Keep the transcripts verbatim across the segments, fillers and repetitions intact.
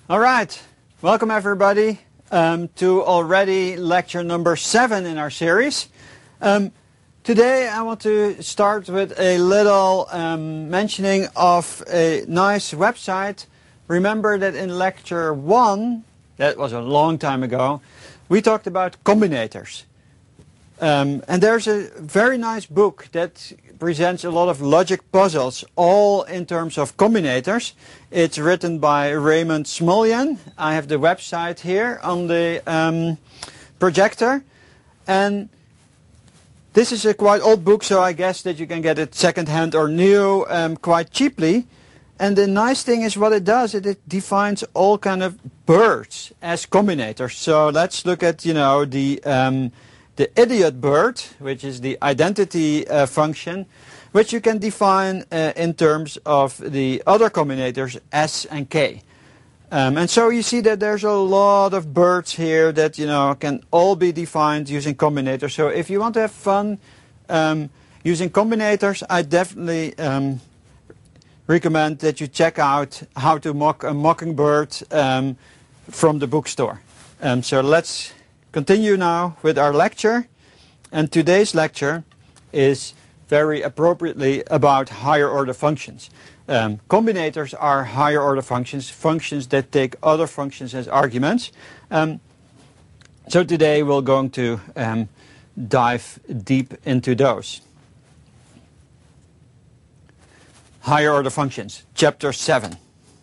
All right, welcome everybody um, to already lecture number seven in our series. Um, today I want to start with a little um, mentioning of a nice website. Remember that in lecture one, that was a long time ago, we talked about combinators. Um, and there's a very nice book that presents a lot of logic puzzles, all in terms of combinators. It's written by Raymond Smullyan. I have the website here on the um, projector. And this is a quite old book, so I guess that you can get it second-hand or new um, quite cheaply. And the nice thing is what it does, it, it defines all kind of birds as combinators. So let's look at, you know, the... Um, The idiot bird, which is the identity uh, function, which you can define uh, in terms of the other combinators S and K. Um, and so you see that there's a lot of birds here that, you know, can all be defined using combinators. So if you want to have fun um, using combinators, I definitely um, recommend that you check out How to Mock a Mockingbird um, from the bookstore. Um, so let's continue now with our lecture, and today's lecture is very appropriately about higher order functions. Um, combinators are higher order functions, functions that take other functions as arguments. Um, so today we're going to um, dive deep into those. Higher order functions, chapter seven.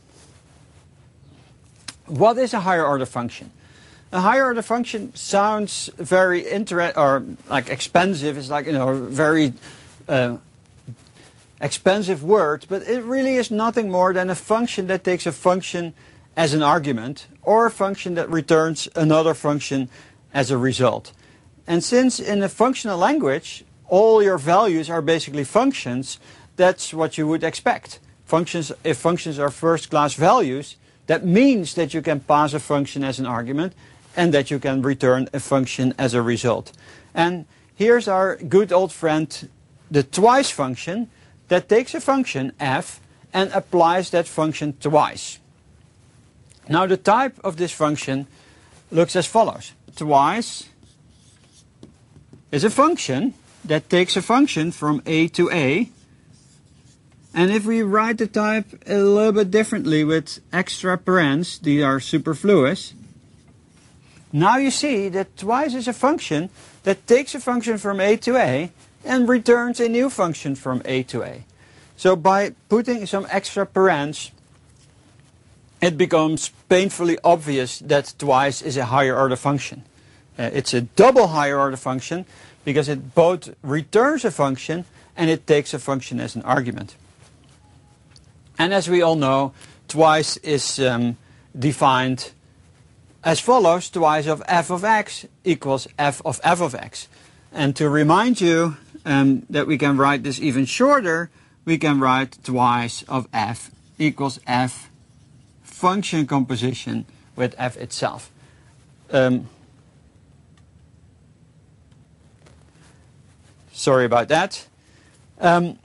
What is a higher order function? A higher order function sounds very inter or like expensive. It's like, you know, a very uh, expensive word, but it really is nothing more than a function that takes a function as an argument, or a function that returns another function as a result. And since in a functional language all your values are basically functions, that's what you would expect. Functions, if functions are first-class values, that means that you can pass a function as an argument, and that you can return a function as a result. And here's our good old friend, the twice function, that takes a function f and applies that function twice. Now the type of this function looks as follows. Twice is a function that takes a function from a to a. And if we write the type a little bit differently with extra parens, these are superfluous, now you see that twice is a function that takes a function from a to a and returns a new function from a to a. So by putting some extra parens, it becomes painfully obvious that twice is a higher order function. Uh, it's a double higher order function because it both returns a function and it takes a function as an argument. And as we all know, twice is um, defined as follows: twice of f of x equals f of f of x. And to remind you um, that we can write this even shorter, we can write twice of f equals f function composition with f itself. Um, sorry about that. Um,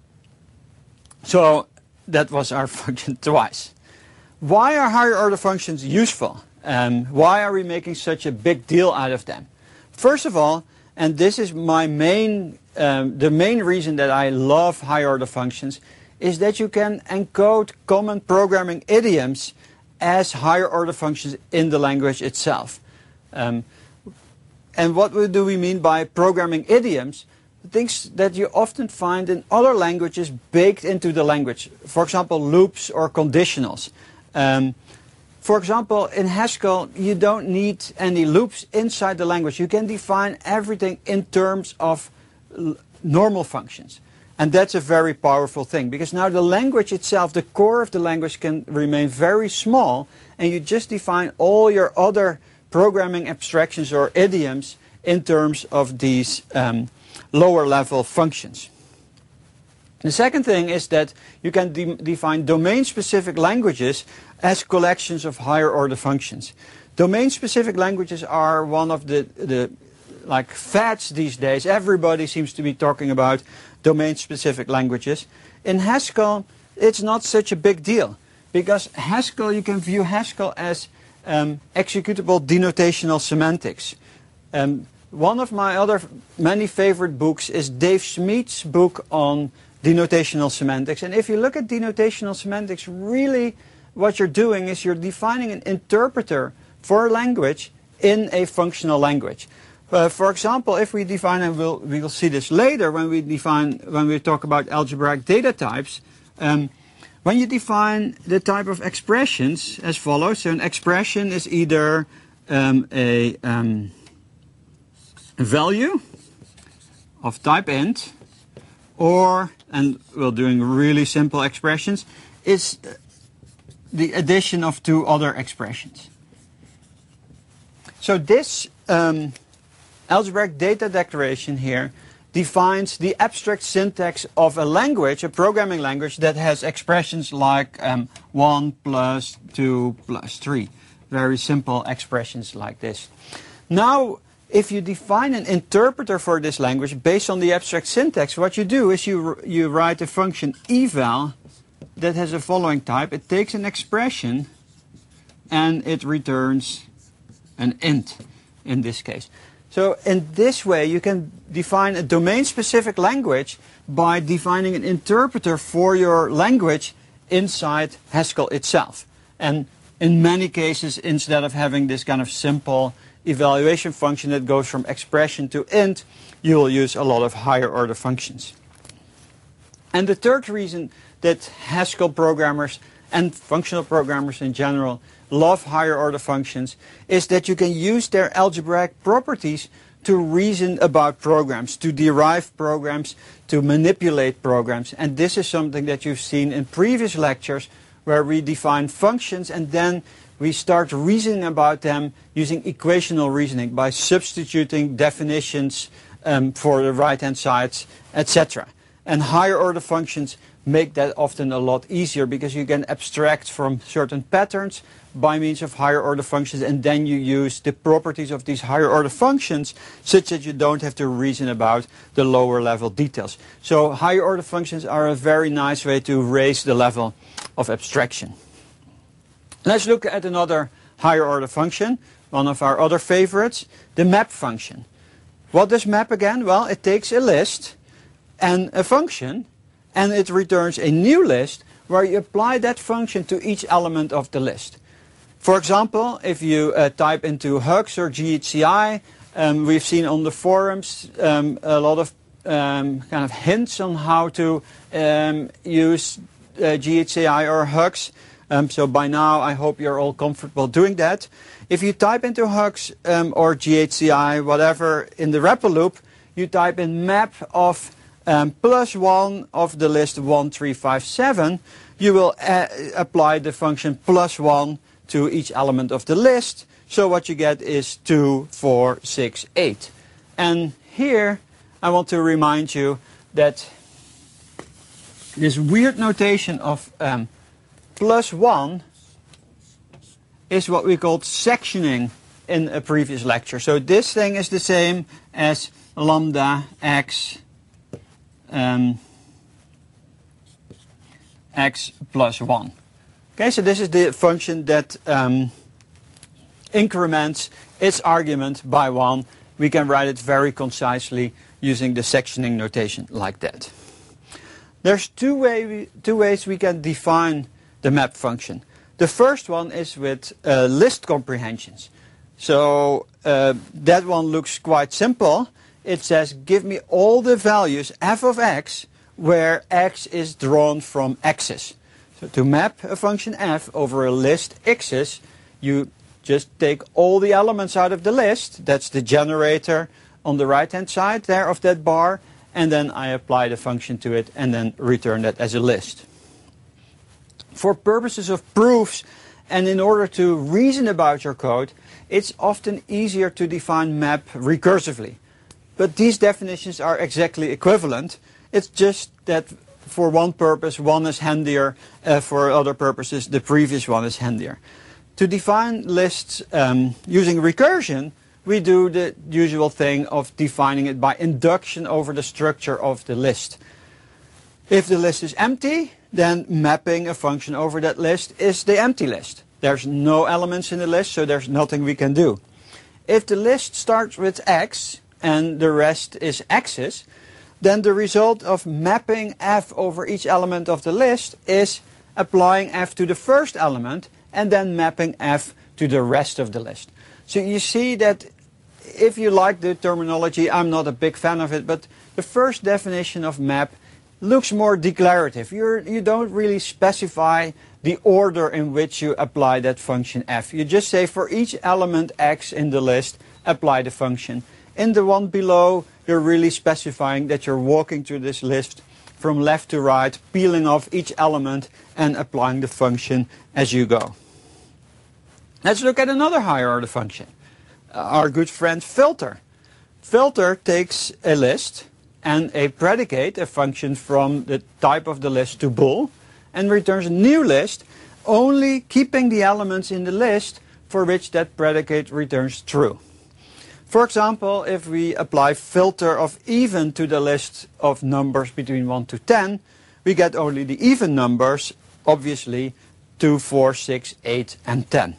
so that was our function twice. Why are higher order functions useful? Um, why are we making such a big deal out of them? First of all, and this is my main, um, the main reason that I love higher order functions, is that you can encode common programming idioms as higher order functions in the language itself. Um, and what do we mean by programming idioms? Things that you often find in other languages baked into the language. For example, loops or conditionals. Um, For example, in Haskell, you don't need any loops inside the language. You can define everything in terms of normal functions. And that's a very powerful thing, because now the language itself, the core of the language, can remain very small, and you just define all your other programming abstractions or idioms in terms of these um, lower level functions. The second thing is that you can de define domain-specific languages as collections of higher order functions. Domain-specific languages are one of the, the like fads these days. Everybody seems to be talking about domain-specific languages. In Haskell, it's not such a big deal. because Haskell, you can view Haskell as um, executable denotational semantics. Um, one of my other many favorite books is Dave Smead's book on denotational semantics. And if you look at denotational semantics, really what you're doing is you're defining an interpreter for a language in a functional language. Uh, for example, if we define, and we'll, we'll see this later when we define, when we talk about algebraic data types, um, when you define the type of expressions as follows, so an expression is either um, a, um, a value of type int, or, and we're doing really simple expressions, is the addition of two other expressions. So this um, algebraic data declaration here defines the abstract syntax of a language, a programming language, that has expressions like um, one plus two plus three. Very simple expressions like this. Now, if you define an interpreter for this language based on the abstract syntax, what you do is you, you write a function eval that has a following type. It takes an expression and it returns an int in this case. So in this way you can define a domain-specific language by defining an interpreter for your language inside Haskell itself. And in many cases, instead of having this kind of simple evaluation function that goes from expression to int, you will use a lot of higher order functions. And the third reason that Haskell programmers and functional programmers in general love higher order functions is that you can use their algebraic properties to reason about programs, to derive programs, to manipulate programs. And this is something that you've seen in previous lectures where we define functions and then we start reasoning about them using equational reasoning by substituting definitions um, for the right-hand sides, et cetera. And higher order functions make that often a lot easier because you can abstract from certain patterns by means of higher order functions, and then you use the properties of these higher order functions such that you don't have to reason about the lower level details. So higher order functions are a very nice way to raise the level of abstraction. Let's look at another higher order function, one of our other favorites, the map function. What does map again? Well, it takes a list and a function and it returns a new list where you apply that function to each element of the list. For example, if you uh, type into Hux or G H C I, um, we've seen on the forums um, a lot of um, kind of hints on how to um, use uh, G H C I or Hux. Um, so by now I hope you're all comfortable doing that. If you type into Hux um, or G H C I, whatever, in the R E P L loop, you type in map of um, plus one of the list one, three, five, seven, you will uh, apply the function plus one to each element of the list. So what you get is two, four, six, eight. And here I want to remind you that this weird notation of um, plus one is what we called sectioning in a previous lecture. So this thing is the same as lambda x um, x plus one. Okay, so this is the function that um, increments its argument by one. We can write it very concisely using the sectioning notation like that. There's two, way we, two ways we can define the map function. The first one is with uh, list comprehensions. So uh, that one looks quite simple. It says give me all the values f of x where x is drawn from x's. So to map a function f over a list x's, you just take all the elements out of the list. That's the generator on the right hand side there of that bar, and then I apply the function to it and then return that as a list. For purposes of proofs and in order to reason about your code, it's often easier to define map recursively. But these definitions are exactly equivalent. It's just that for one purpose one is handier, uh, for other purposes the previous one is handier. To define lists um, using recursion, we do the usual thing of defining it by induction over the structure of the list. If the list is empty, then mapping a function over that list is the empty list. There's no elements in the list, so there's nothing we can do. If the list starts with x and the rest is x's, then the result of mapping f over each element of the list is applying f to the first element and then mapping f to the rest of the list. So you see that if you like the terminology, I'm not a big fan of it, but the first definition of map looks more declarative. You're, you don't really specify the order in which you apply that function f. You just say for each element x in the list, apply the function. In the one below, you're really specifying that you're walking through this list from left to right, peeling off each element and applying the function as you go. Let's look at another higher order function. Uh, our good friend filter. Filter takes a list and a predicate, a function from the type of the list to bool, and returns a new list, only keeping the elements in the list for which that predicate returns true. For example, if we apply filter of even to the list of numbers between one to ten, we get only the even numbers, obviously two, four, six, eight, and ten.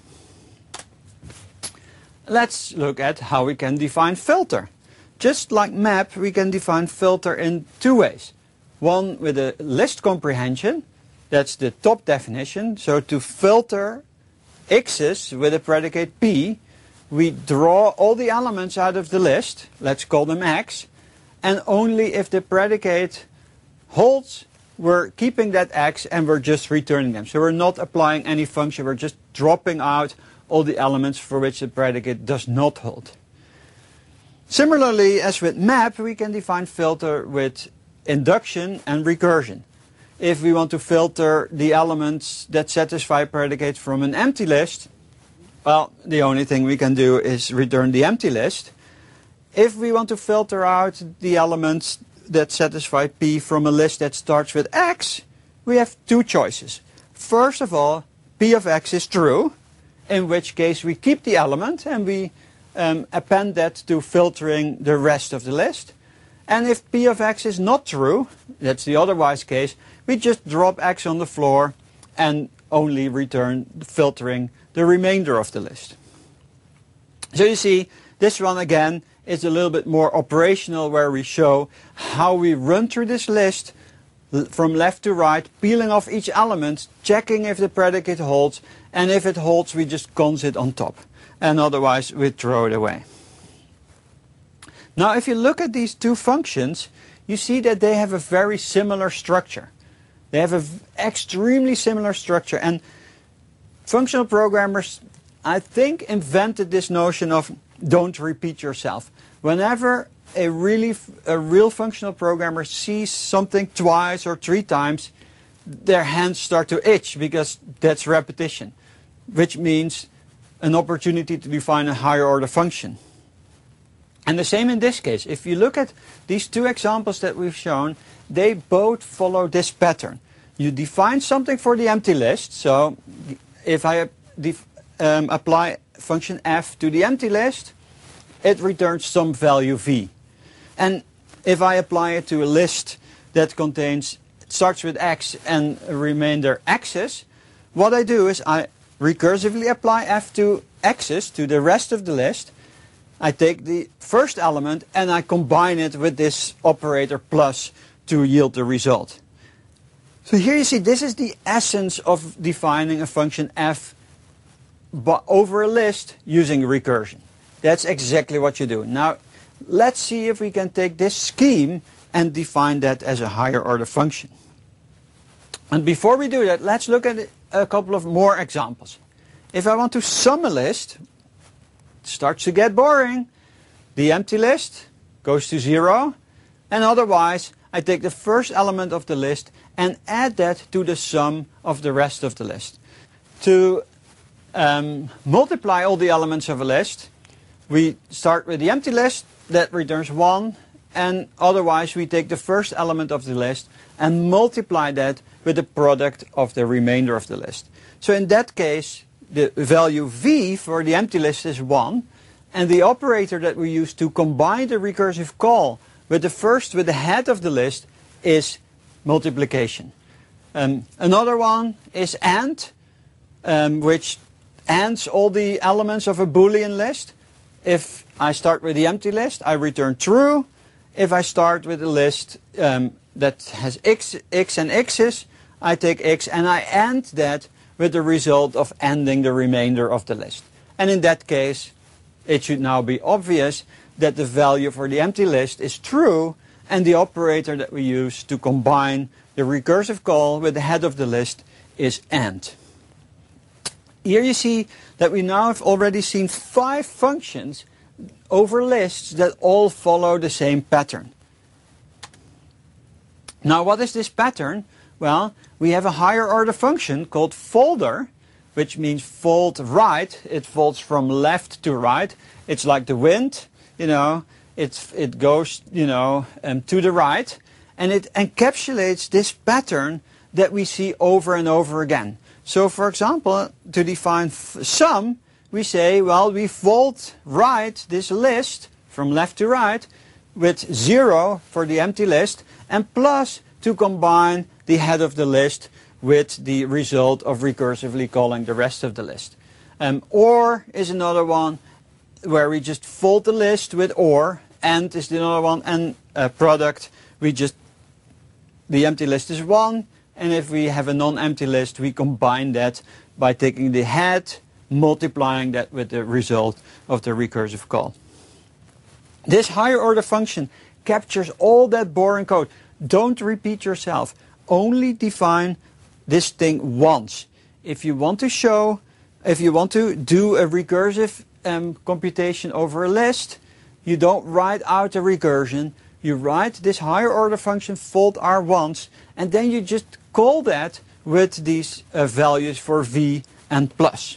Let's look at how we can define filter. Just like map, we can define filter in two ways. One with a list comprehension, that's the top definition. So to filter x's with a predicate p, we draw all the elements out of the list, let's call them x, and only if the predicate holds, we're keeping that x and we're just returning them. So we're not applying any function, we're just dropping out all the elements for which the predicate does not hold. Similarly, as with map, we can define filter with induction and recursion. If we want to filter the elements that satisfy predicates from an empty list, well, the only thing we can do is return the empty list. If we want to filter out the elements that satisfy p from a list that starts with x, we have two choices. First of all, p of x is true, in which case we keep the element and we um, append that to filtering the rest of the list. And if p of x is not true, that's the otherwise case, we just drop x on the floor and only return filtering the remainder of the list. So you see, this one again is a little bit more operational, where we show how we run through this list from left to right, peeling off each element, checking if the predicate holds, and if it holds, we just cons it on top, and otherwise we throw it away. Now if you look at these two functions, you see that they have a very similar structure. They have an extremely similar structure, and functional programmers, I think, invented this notion of don't repeat yourself. Whenever a really a real functional programmer sees something twice or three times, their hands start to itch, because that's repetition, which means an opportunity to define a higher order function. And the same in this case. If you look at these two examples that we've shown, they both follow this pattern. You define something for the empty list. So if I um, apply function f to the empty list, it returns some value v. And if I apply it to a list that contains, it starts with x and a remainder x's, what I do is I recursively apply f to x's, to the rest of the list. I take the first element and I combine it with this operator plus to yield the result. So here you see, this is the essence of defining a function f over a list using recursion. That's exactly what you do. Now, let's see if we can take this scheme and define that as a higher order function. And before we do that, let's look at a couple of more examples. If I want to sum a list, it starts to get boring. The empty list goes to zero, and otherwise I take the first element of the list and add that to the sum of the rest of the list. To um, multiply all the elements of a list, we start with the empty list, that returns one, and otherwise we take the first element of the list and multiply that with the product of the remainder of the list. So in that case, the value v for the empty list is one, and the operator that we use to combine the recursive call with the first, with the head of the list, is multiplication. Um, another one is AND, um, which ANDs all the elements of a Boolean list. If I start with the empty list, I return true. If I start with a list um, that has x, x and x's, I take x and I AND that with the result of ANDing the remainder of the list. And in that case, it should now be obvious that the value for the empty list is true, and the operator that we use to combine the recursive call with the head of the list is AND. Here you see that we now have already seen five functions over lists that all follow the same pattern. Now, what is this pattern? Well, we have a higher order function called folder, which means fold right. It folds from left to right. It's like the wind, you know, it's, it goes, you know, um, to the right. And it encapsulates this pattern that we see over and over again. So, for example, to define sum, we say, well, we fold right this list from left to right with zero for the empty list and plus to combine the head of the list with the result of recursively calling the rest of the list. Um, or is another one where we just fold the list with or, and is the other one, and uh, product, we just, the empty list is one, and if we have a non-empty list, we combine that by taking the head, multiplying that with the result of the recursive call. This higher order function captures all that boring code. Don't repeat yourself. Only define this thing once. If you want to show, if you want to do a recursive um, computation over a list, you don't write out a recursion. You write this higher order function fold R once, and then you just call that with these uh, values for v and plus.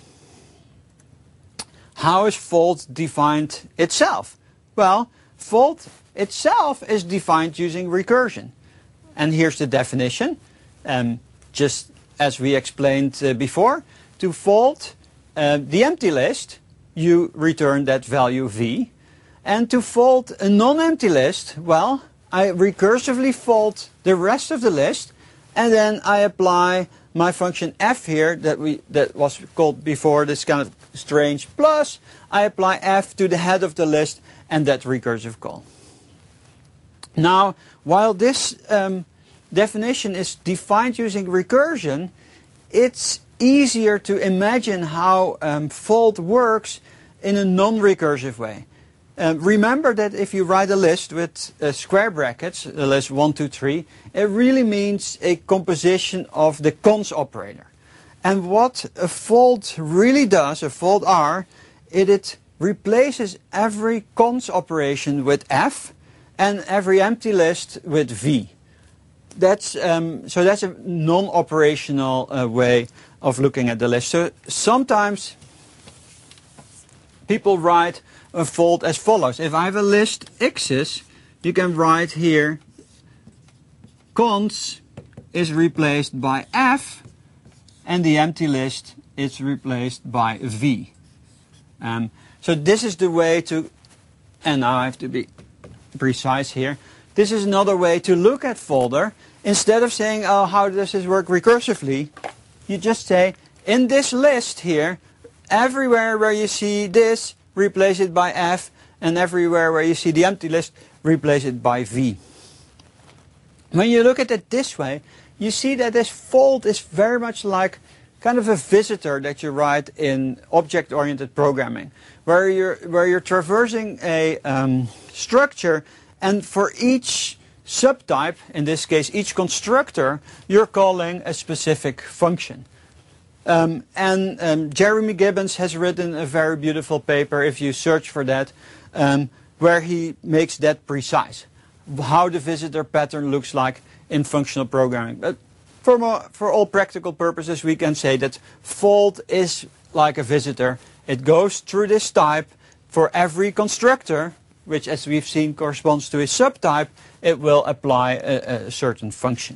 How is fold defined itself? Well, fold itself is defined using recursion. And here's the definition. Um, just as we explained uh, before, to fold uh, the empty list, you return that value v. And to fold a non-empty list, well, I recursively fold the rest of the list, and then I apply my function f here that we that was called before, this kind of strange plus. I apply f to the head of the list and that recursive call. Now, while this um, definition is defined using recursion, it's easier to imagine how um, fold works in a non-recursive way. Um, remember that if you write a list with uh, square brackets, the list one, two, three, it really means a composition of the cons operator. And what a fold really does, a fold R, it, it replaces every cons operation with f and every empty list with v. That's, um, so that's a non-operational uh, way of looking at the list. So sometimes people write a fold as follows. If I have a list x's, you can write here cons is replaced by f and the empty list is replaced by v. Um, so this is the way to, and now I have to be precise here, this is another way to look at folder. Instead of saying, oh, how does this work recursively, you just say, in this list here, everywhere where you see this, replace it by f, and everywhere where you see the empty list, replace it by v. When you look at it this way, you see that this fold is very much like kind of a visitor that you write in object-oriented programming, where you're, where you're traversing a um, structure, and for each subtype, in this case each constructor, you're calling a specific function. Um, and um, Jeremy Gibbons has written a very beautiful paper, if you search for that, um, where he makes that precise, how the visitor pattern looks like in functional programming. But for, more, for all practical purposes, we can say that fold is like a visitor. It goes through this type. For every constructor, which as we've seen corresponds to a subtype, it will apply a, a certain function.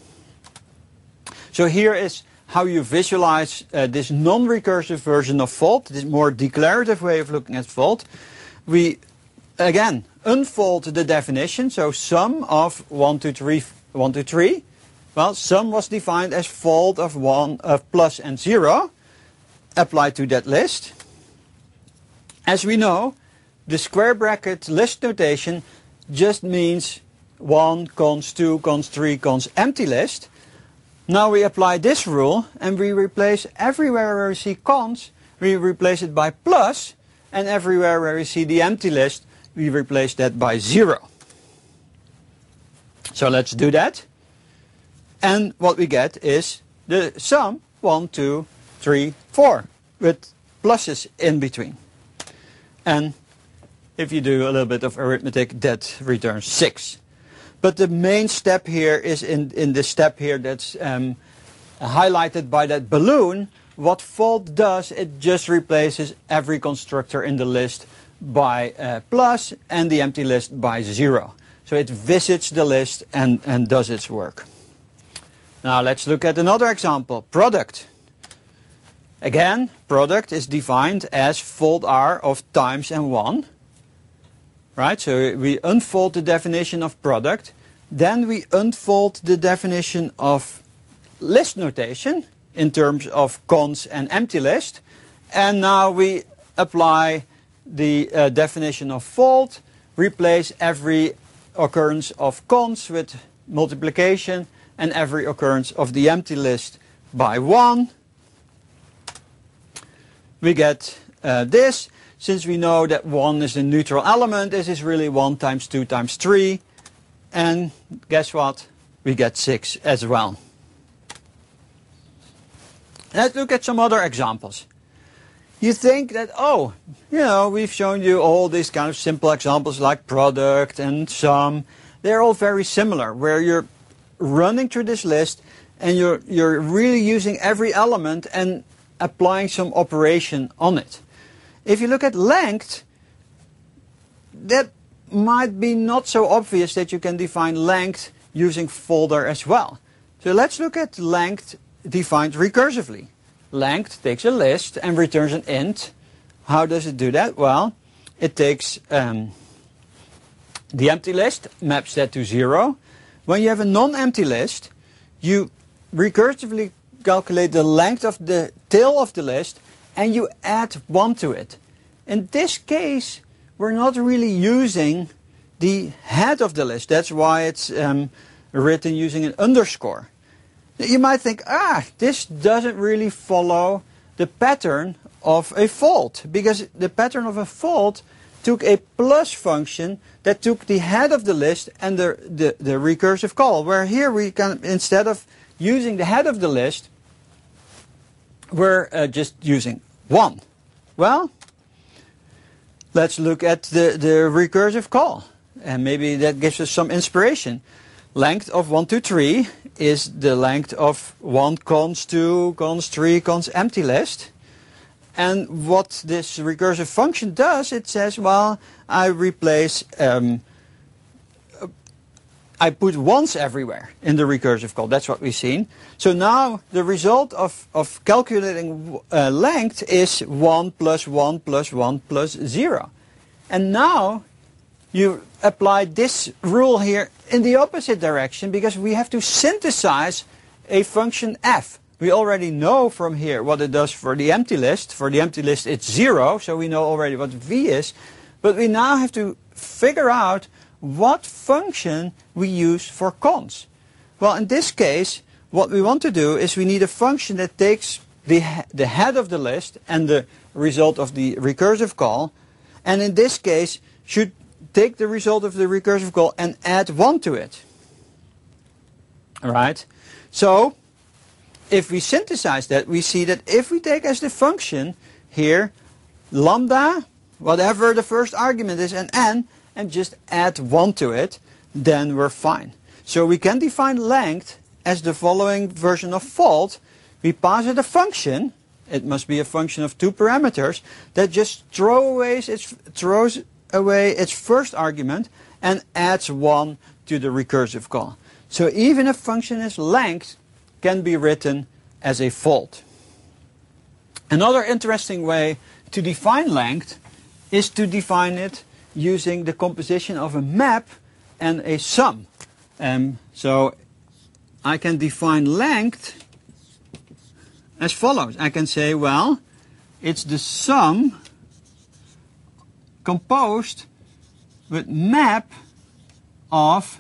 So here is how you visualize uh, this non-recursive version of fold, this more declarative way of looking at fold. We, again, unfold the definition, so sum of one, two, three, one, two, three. Well, sum was defined as fold of one of plus and zero applied to that list. As we know, the square bracket list notation just means one, cons two, cons three, cons empty list. Now we apply this rule and we replace everywhere where we see cons, we replace it by plus, and everywhere where we see the empty list, we replace that by zero. So let's do that. And what we get is the sum one, two, three, four with pluses in between. And if you do a little bit of arithmetic, that returns six. But the main step here is in, in the step here that's um, highlighted by that balloon. What fold does, it just replaces every constructor in the list by uh, plus and the empty list by zero. So it visits the list and, and does its work. Now let's look at another example, product. Again, product is defined as fold R of times and one. Right, so we unfold the definition of product, then we unfold the definition of list notation in terms of cons and empty list, and now we apply the uh, definition of fold, replace every occurrence of cons with multiplication and every occurrence of the empty list by one. We get uh, this. Since we know that one is a neutral element, this is really one times two times three. And guess what? We get six as well. Let's look at some other examples. You think that, oh, you know, we've shown you all these kind of simple examples like product and sum. They're all very similar, where you're running through this list and you're, you're really using every element and applying some operation on it. If you look at length, that might be not so obvious that you can define length using folder as well. So let's look at length defined recursively. Length takes a list and returns an int. How does it do that? Well, it takes um, the empty list, maps that to zero. When you have a non-empty list, you recursively calculate the length of the tail of the list and you add one to it. In this case, we're not really using the head of the list. That's why it's um, written using an underscore. You might think, ah, this doesn't really follow the pattern of a fold, because the pattern of a fold took a plus function that took the head of the list and the, the, the recursive call, where here we can, instead of using the head of the list, we're uh, just using one. Well, let's look at the, the recursive call, and maybe that gives us some inspiration. Length of one, two, three is the length of one cons two, cons three, cons empty list. And what this recursive function does, it says, well, I replace, um, I put ones everywhere in the recursive call. That's what we've seen. So now the result of, of calculating uh, length is one plus one plus one plus zero. And now you apply this rule here in the opposite direction, because we have to synthesize a function f. We already know from here what it does for the empty list. For the empty list it's zero, so we know already what v is. But we now have to figure out what function we use for cons. Well, in this case, what we want to do is we need a function that takes the, the head of the list and the result of the recursive call, and in this case should take the result of the recursive call and add one to it. All right? So if we synthesize that, we see that if we take as the function here lambda, whatever the first argument is, and n, and just add one to it, then we're fine. So we can define length as the following version of fold. We pass it a function. It must be a function of two parameters that just throw away its, throws away its first argument and adds one to the recursive call. So even a function as length can be written as a fold. Another interesting way to define length is to define it using the composition of a map and a sum. Um, so I can define length as follows. I can say, well, it's the sum composed with map of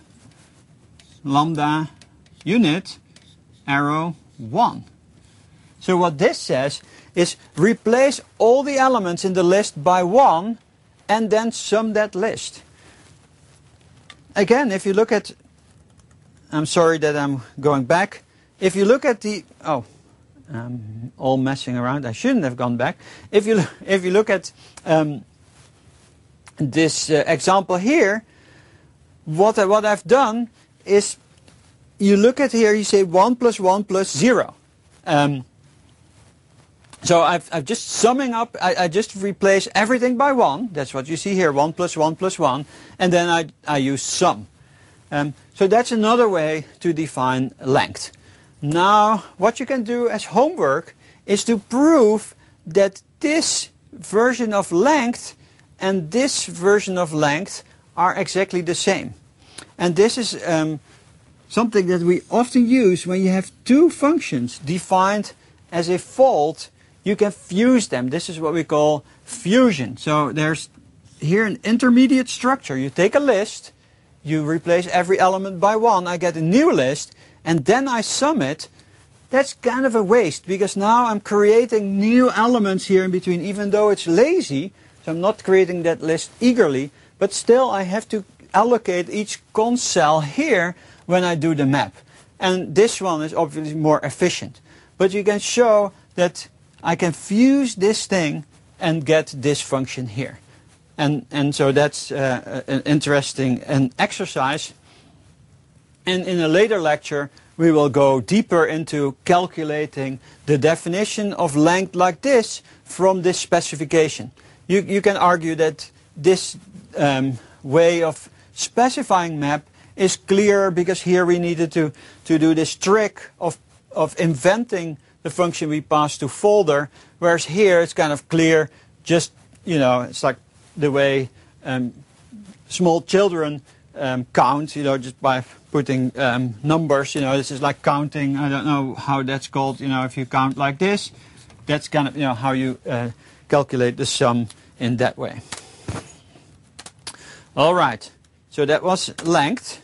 lambda unit arrow one. So what this says is replace all the elements in the list by one and then sum that list. Again, if you look at, I'm sorry that I'm going back. If you look at the, oh, I'm all messing around. I shouldn't have gone back. If you, if you look at um, this uh, example here, what, I, what I've done is you look at here, you say one plus one plus zero. Um, so I've, I've just summing up, I, I just replace everything by one. That's what you see here, one plus one plus one. And then I, I use sum. Um, so that's another way to define length. Now, what you can do as homework is to prove that this version of length and this version of length are exactly the same. And this is um, something that we often use when you have two functions defined as a fold. You can fuse them. This is what we call fusion. So there's here an intermediate structure. You take a list, you replace every element by one, I get a new list, and then I sum it. That's kind of a waste, because now I'm creating new elements here in between, even though it's lazy. So I'm not creating that list eagerly, but still I have to allocate each cons cell here when I do the map. And this one is obviously more efficient. But you can show that I can fuse this thing and get this function here. And, and so that's uh, an interesting an exercise. And in a later lecture, we will go deeper into calculating the definition of length like this from this specification. You, you can argue that this um, way of specifying map is clearer because here we needed to, to do this trick of, of inventing the function we pass to folder, whereas here it's kind of clear, just, you know, it's like the way um, small children um, count, you know, just by putting um, numbers, you know, this is like counting, I don't know how that's called, you know, if you count like this, that's kind of, you know, how you uh, calculate the sum in that way. All right, so that was length.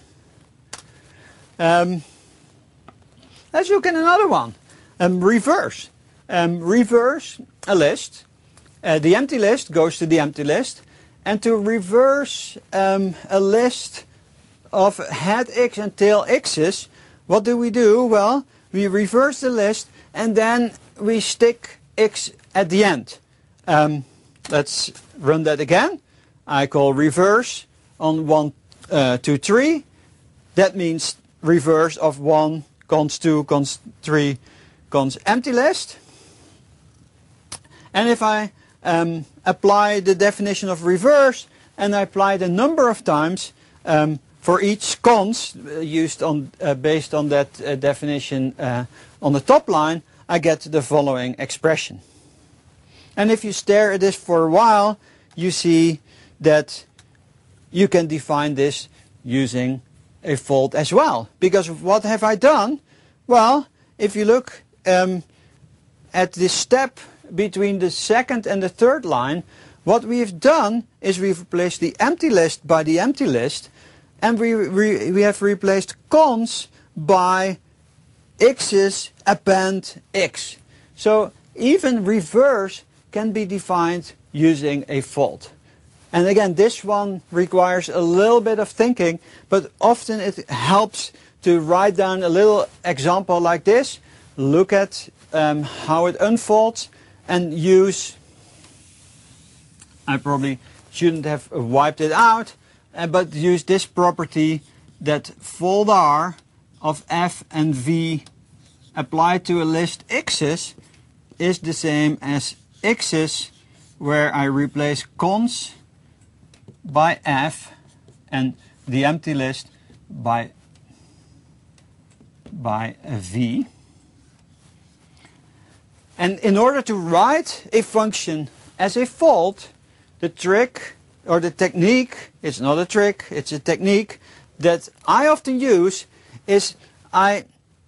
Um, let's look at another one. Um, reverse. Um, reverse a list. Uh, the empty list goes to the empty list. And to reverse um, a list of head x and tail x's, what do we do? Well, we reverse the list and then we stick x at the end. Um, let's run that again. I call reverse on one, uh, two, three. That means reverse of one, cons two, cons three, cons empty list. And if I um, apply the definition of reverse and I apply the number of times um, for each cons uh, used on uh, based on that uh, definition uh, on the top line, I get the following expression. And if you stare at this for a while, you see that you can define this using a fold as well. Because what have I done? Well, if you look um, at this step between the second and the third line, what we've done is we've replaced the empty list by the empty list, and we, we, we have replaced cons by x's append x. So even reverse can be defined using a fold. And again, this one requires a little bit of thinking, but often it helps to write down a little example like this, look at um, how it unfolds, and use, I probably shouldn't have wiped it out, uh, but use this property that foldr of f and v applied to a list x's is the same as x's, where I replace cons by f and the empty list by, by a v. And in order to write a function as a fold, the trick or the technique, it's not a trick, it's a technique that I often use, is I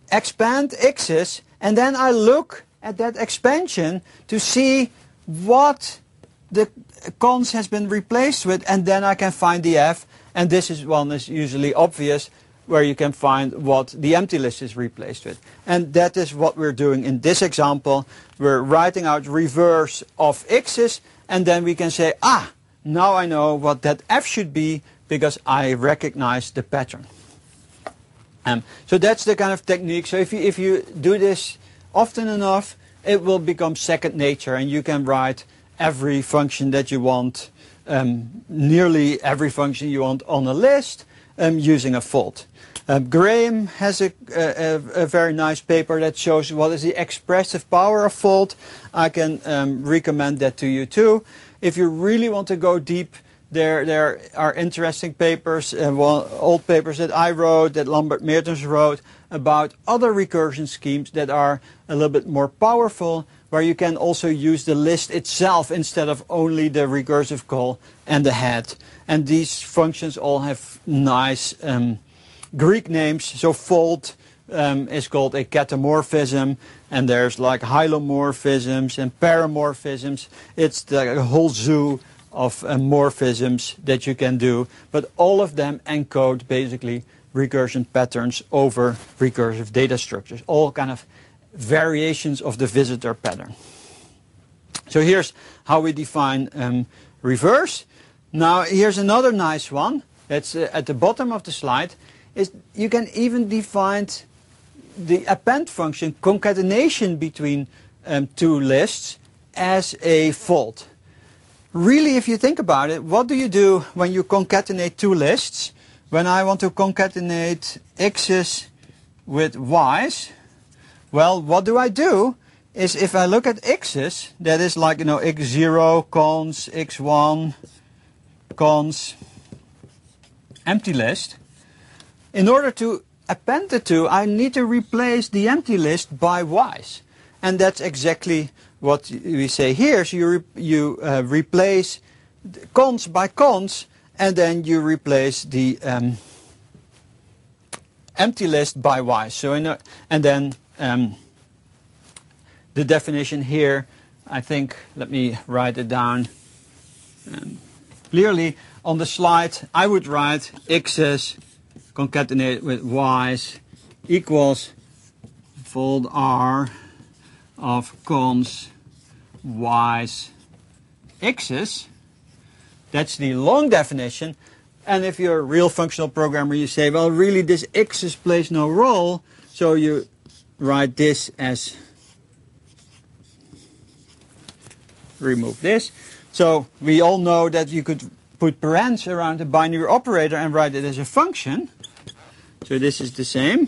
expand x's, and then I look at that expansion to see what the cons has been replaced with, and then I can find the f, and this is one is usually obvious, where you can find what the empty list is replaced with. And that is what we're doing in this example. We're writing out reverse of x's, and then we can say, ah, now I know what that f should be because I recognize the pattern. Um, so that's the kind of technique. So if you, if you do this often enough, it will become second nature, and you can write every function that you want, um, nearly every function you want on a list, um, using a fold. Um, Graham has a, a, a very nice paper that shows what is the expressive power of fold. I can um, recommend that to you too. If you really want to go deep, there there are interesting papers, uh, well, old papers that I wrote, that Lambert Meertens wrote, about other recursion schemes that are a little bit more powerful, where you can also use the list itself instead of only the recursive call and the head. And these functions all have nice um, Greek names. So fold um, is called a catamorphism, and there's like hylomorphisms and paramorphisms. It's the whole zoo of uh, morphisms that you can do, but all of them encode basically recursion patterns over recursive data structures, all kind of variations of the visitor pattern. So here's how we define um, reverse. Now here's another nice one that's uh, at the bottom of the slide. Is you can even define the append function, concatenation between um, two lists, as a fold. Really, if you think about it, what do you do when you concatenate two lists? When I want to concatenate x's with y's, well, what do I do is if I look at x's, that is like, you know, x zero, cons, x one, cons, empty list. In order to append the two, I need to replace the empty list by y's. And that's exactly what we say here. So you, re you uh, replace cons by cons, and then you replace the um, empty list by y. So in a, and then um, the definition here, I think, let me write it down. Um, clearly on the slide, I would write x's concatenated with y's equals fold R of cons y's x's. That's the long definition. And if you're a real functional programmer, you say, well, really this x's plays no role. So you write this as, remove this. So we all know that you could put parens around a binary operator and write it as a function. So this is the same.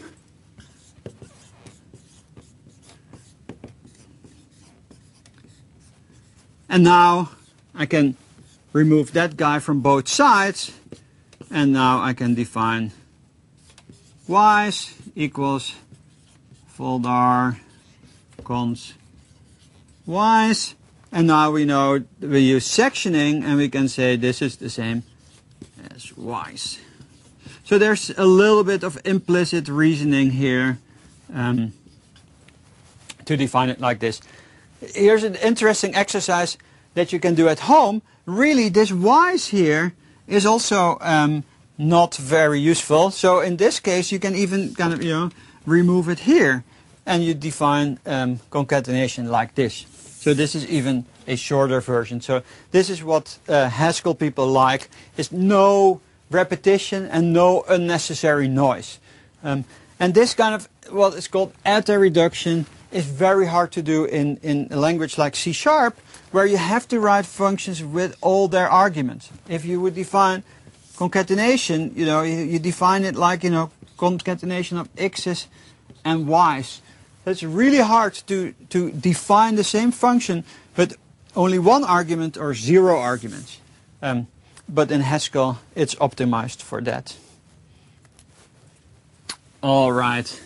And now I can remove that guy from both sides, and now I can define y's equals fold R cons y's, and now we know we use sectioning, and we can say this is the same as y's. So there's a little bit of implicit reasoning here um, to define it like this. Here's an interesting exercise that you can do at home. Really, this y's here is also um, not very useful. So in this case, you can even kind of, you know, remove it here, and you define um, concatenation like this. So this is even a shorter version. So this is what uh, Haskell people like, is no repetition and no unnecessary noise. Um, and this kind of, what is called anti-reduction, is very hard to do in, in a language like C sharp, where you have to write functions with all their arguments. If you would define concatenation, you know, you, you define it like, you know, concatenation of x's and y's. It's really hard to, to define the same function, but only one argument or zero arguments. Um, but in Haskell, it's optimized for that. All right.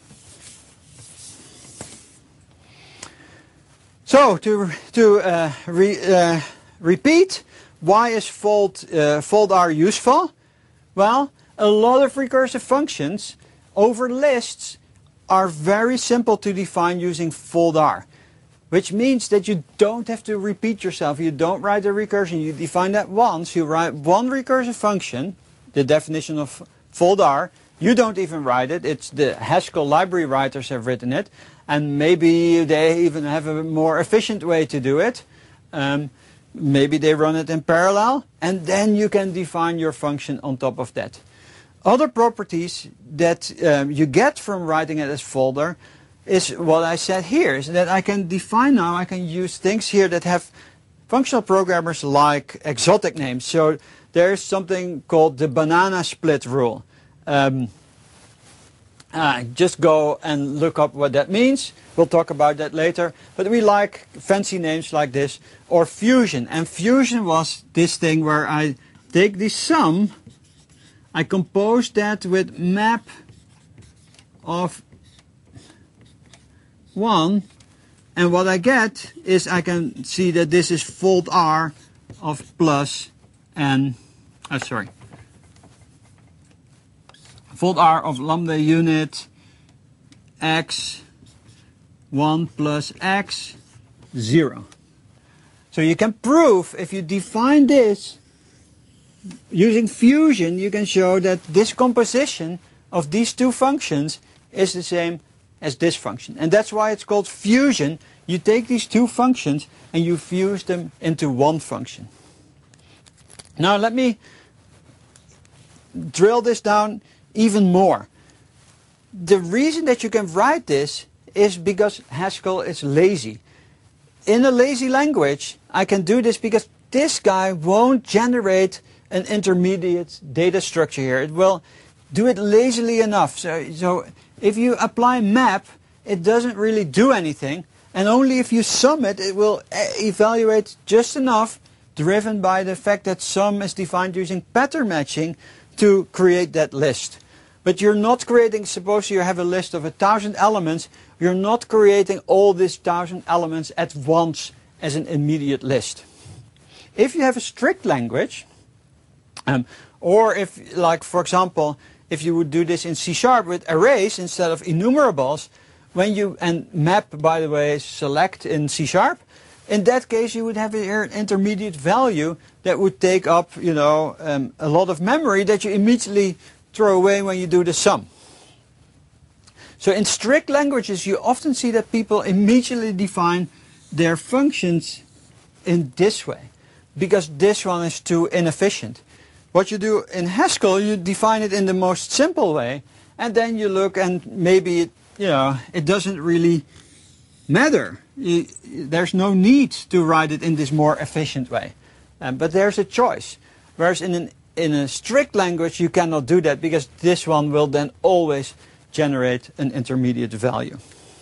So to to uh, re, uh, repeat, why is fold uh, fold R useful? Well, a lot of recursive functions over lists are very simple to define using full-dar, which means that you don't have to repeat yourself. You don't write a recursion. You define that once. You write one recursive function, the definition of full-dar. You don't even write it. It's the Haskell library writers have written it. And maybe they even have a more efficient way to do it. Um, maybe they run it in parallel. And then you can define your function on top of that. Other properties that um, you get from writing it as full-dar is what I said here, is that I can define now, I can use things here that have functional programmers like exotic names. So there's something called the banana split rule. Um, uh, just go and look up what that means. We'll talk about that later. But we like fancy names like this. Or fusion. And fusion was this thing where I take the sum, I compose that with map of one, and what I get is I can see that this is full-dar of plus n, oh sorry, full-dar of lambda unit x one plus x zero. So you can prove, if you define this using fusion, you can show that this composition of these two functions is the same as this function. And that's why it's called fusion. You take these two functions and you fuse them into one function. Now let me drill this down even more. The reason that you can write this is because Haskell is lazy. In a lazy language, I can do this because this guy won't generate an intermediate data structure here. It will do it lazily enough. So, so if you apply map, it doesn't really do anything. And only if you sum it, it will evaluate just enough, driven by the fact that sum is defined using pattern matching to create that list. But you're not creating, suppose you have a list of a thousand elements, you're not creating all these thousand elements at once as an immediate list. If you have a strict language, um, or if, like for example, if you would do this in C sharp with arrays instead of enumerables, when you, and map, by the way, select in C sharp, in that case you would have an intermediate value that would take up, you know, um, a lot of memory that you immediately throw away when you do the sum. So in strict languages you often see that people immediately define their functions in this way, because this one is too inefficient. What you do in Haskell, you define it in the most simple way, and then you look and maybe it, you know, it doesn't really matter. You, there's no need to write it in this more efficient way. Um, but there's a choice. Whereas in, an, in a strict language you cannot do that, because this one will then always generate an intermediate value.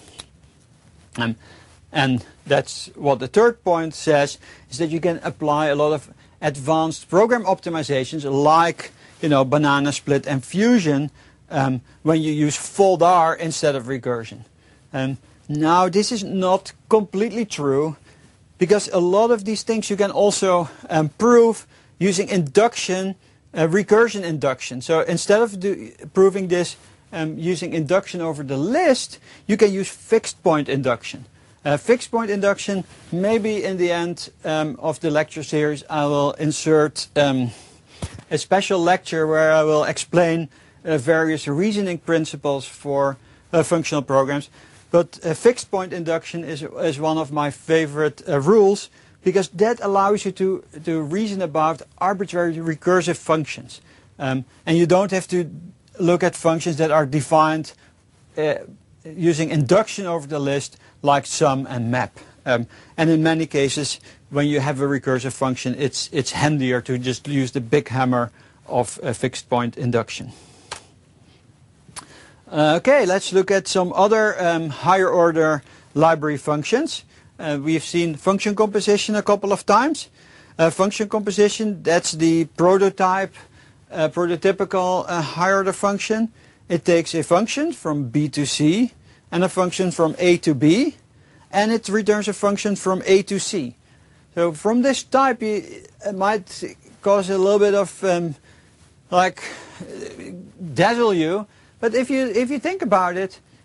Um, and that's what the third point says, is that you can apply a lot of advanced program optimizations like, you know, banana split and fusion um, when you use full-dar instead of recursion. Um, now this is not completely true, because a lot of these things you can also um, prove using induction, uh, recursion induction. So instead of do, proving this um, using induction over the list, you can use fixed point induction. Uh, fixed point induction, maybe in the end um, of the lecture series I will insert um, a special lecture where I will explain uh, various reasoning principles for uh, functional programs. But uh, fixed point induction is, is one of my favorite uh, rules, because that allows you to, to reason about arbitrary recursive functions. Um, and you don't have to look at functions that are defined uh, using induction over the list, like sum and map. Um, and in many cases, when you have a recursive function, it's, it's handier to just use the big hammer of a fixed point induction. Uh, okay, let's look at some other um, higher order library functions. Uh, we've seen function composition a couple of times. Uh, function composition, that's the prototype, uh, prototypical uh, higher order function. It takes a function from B to C and a function from A to B, and it returns a function from A to C. So from this type, you, it might cause a little bit of um, like dazzle you, but if you if you think about it,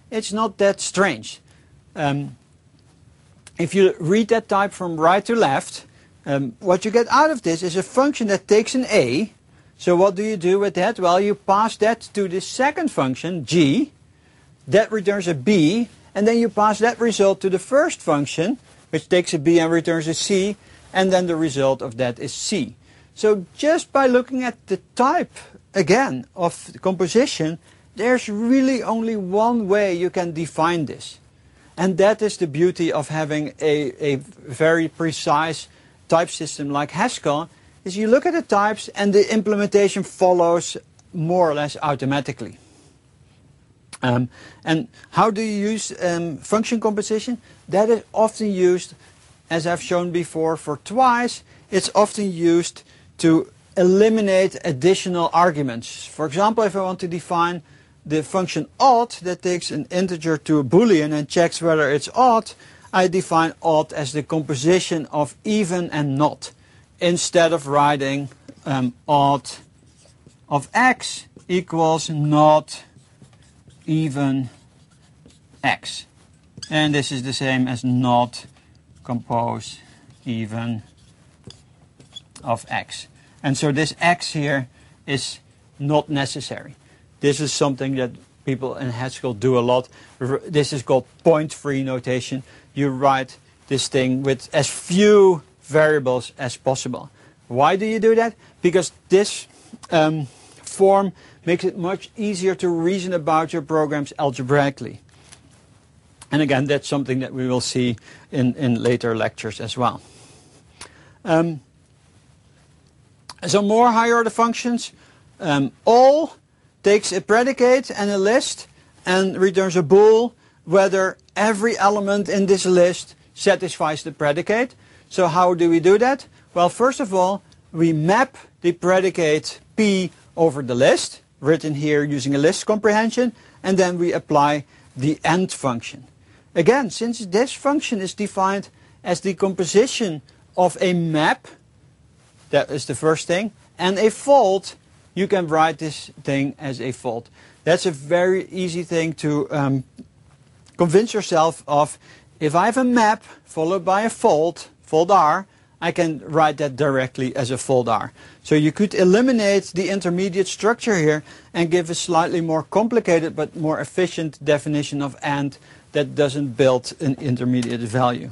it's not that strange. Um, if you read that type from right to left, um, what you get out of this is a function that takes an a. So what do you do with that? Well, you pass that to the second function, g. That returns a b. And then you pass that result to the first function, which takes a b and returns a c. And then the result of that is c. So just by looking at the type, again, of the composition, there's really only one way you can define this. And that is the beauty of having a, a very precise type system like Haskell, is you look at the types and the implementation follows more or less automatically. Um, and how do you use um, function composition? That is often used, as I've shown before, for twice. It's often used to eliminate additional arguments. For example, if I want to define the function odd that takes an integer to a boolean and checks whether it's odd, I define odd as the composition of even and not, instead of writing um, odd of x equals not even x. And this is the same as not compose even of x. And so this x here is not necessary. This is something that people in Haskell do a lot. This is called point-free notation. You write this thing with as few variables as possible. Why do you do that? Because this um, form makes it much easier to reason about your programs algebraically. And again, that's something that we will see in, in later lectures as well. Um, some more higher order functions. Um, all takes a predicate and a list and returns a bool whether every element in this list satisfies the predicate. So how do we do that? Well, first of all, we map the predicate P over the list, written here using a list comprehension, and then we apply the AND function. Again, since this function is defined as the composition of a map, that is the first thing, and a fold, you can write this thing as a fold. That's a very easy thing to um, convince yourself of. If I have a map followed by a fold, fold R, I can write that directly as a fold R. So you could eliminate the intermediate structure here and give a slightly more complicated but more efficient definition of AND that doesn't build an intermediate value.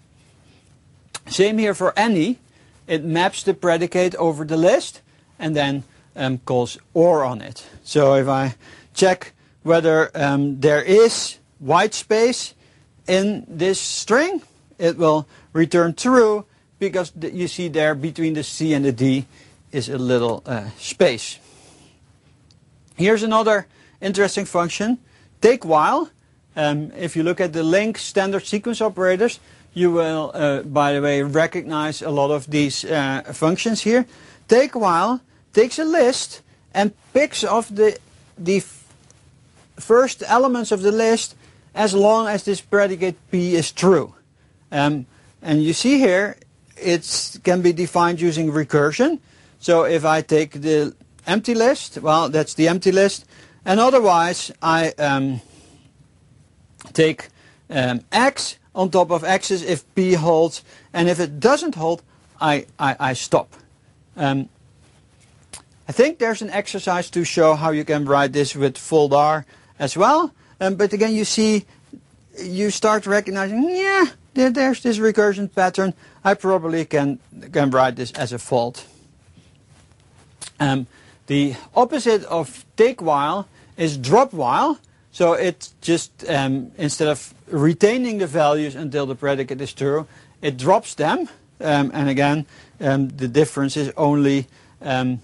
Same here for any. It maps the predicate over the list and then um, calls OR on it. So if I check whether um, there is white space in this string, it will return true, because you see there between the C and the D is a little uh, space. Here's another interesting function, take while. Um, if you look at the LINQ standard sequence operators, you will, uh, by the way, recognize a lot of these uh, functions here. Take while takes a list and picks off the, the first elements of the list as long as this predicate P is true. Um, and you see here, it can be defined using recursion. So if I take the empty list, well, that's the empty list. And otherwise, I um, take um, X on top of X's if P holds. And if it doesn't hold, I, I, I stop. Um, I think there's an exercise to show how you can write this with fold R as well. Um, but again, you see, you start recognizing, yeah, there, there's this recursion pattern. I probably can, can write this as a fold. Um, the opposite of take while is drop while. So it just, um, instead of retaining the values until the predicate is true, it drops them. Um, and again, um, the difference is only um,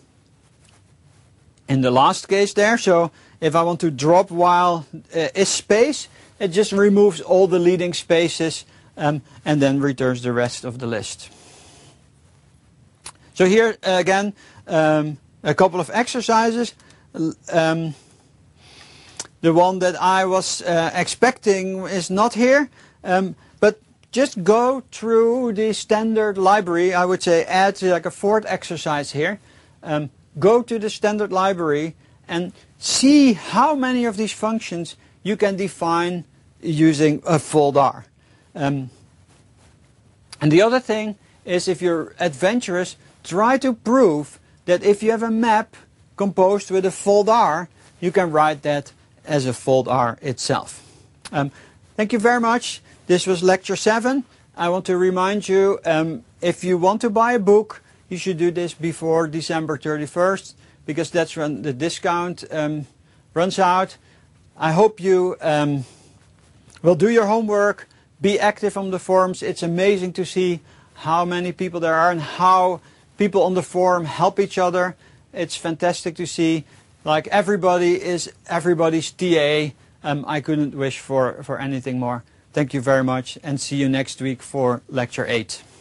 in the last case there. So if I want to drop while uh, is space, it just removes all the leading spaces um, and then returns the rest of the list. So here uh, again, um, a couple of exercises. Um, the one that I was uh, expecting is not here, um, but just go through the standard library. I would say add like a fourth exercise here. Um, go to the standard library and see how many of these functions you can define using a fold R. Um, and the other thing is, if you're adventurous, try to prove that if you have a map composed with a fold R, you can write that as a fold R itself. Um, thank you very much. This was lecture seven. I want to remind you, um, if you want to buy a book, you should do this before December thirty-first, because that's when the discount um, runs out. I hope you um, will do your homework, be active on the forums. It's amazing to see how many people there are and how people on the forum help each other. It's fantastic to see, like, everybody is everybody's T A. Um, I couldn't wish for, for anything more. Thank you very much, and see you next week for lecture eight.